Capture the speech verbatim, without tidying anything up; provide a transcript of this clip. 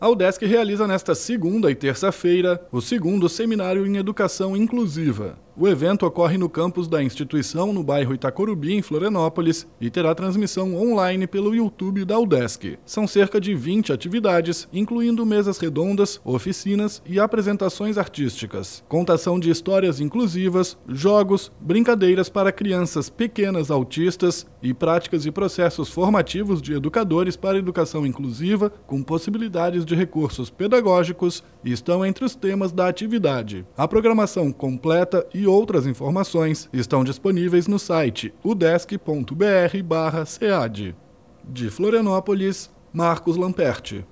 A UDESC realiza nesta segunda e terça-feira o segundo Seminário em Educação Inclusiva. O evento ocorre no campus da instituição, no bairro Itacorubi, em Florianópolis, e terá transmissão online pelo YouTube da UDESC. São cerca de vinte atividades, incluindo mesas redondas, oficinas e apresentações artísticas, contação de histórias inclusivas, jogos, brincadeiras para crianças pequenas autistas e práticas e processos formativos de educadores para educação inclusiva, com possibilidades de recursos pedagógicos, estão entre os temas da atividade. A programação completa e outras informações estão disponíveis no site udesc ponto br barra cead. De Florianópolis, Marcos Lamperti.